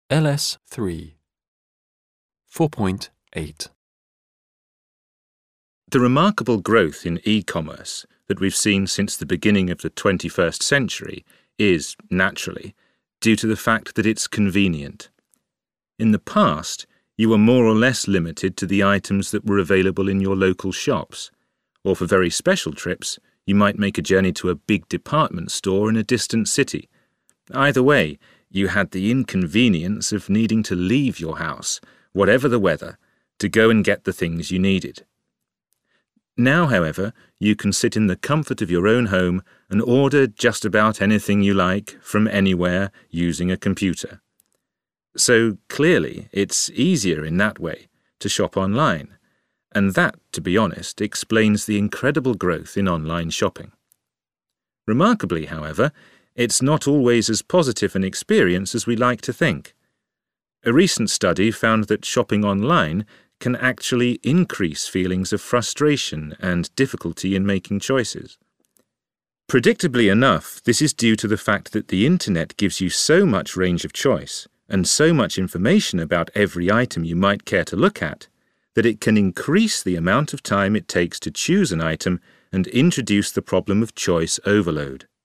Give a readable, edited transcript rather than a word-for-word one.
LS3 4.8 The remarkable growth in e-commerce that we've seen since the beginning of the 21st century is, naturally, due to the fact that it's convenient. In the past, you were more or less limited to the items that were available in your local shops, or for very special trips, you might make a journey to a big department store in a distant city. Either way, you had the inconvenience of needing to leave your house, whatever the weather, to go and get the things you needed. Now, however, you can sit in the comfort of your own home and order just about anything you like from anywhere using a computer. So clearly, it's easier in that way to shop online, and that, to be honest, explains the incredible growth in online shopping. Remarkably, however, it's not always as positive an experience as we like to think. A recent study found that shopping online can actually increase feelings of frustration and difficulty in making choices. Predictably enough, this is due to the fact that the internet gives you so much range of choice and so much information about every item you might care to look at, that it can increase the amount of time it takes to choose an item and introduce the problem of choice overload.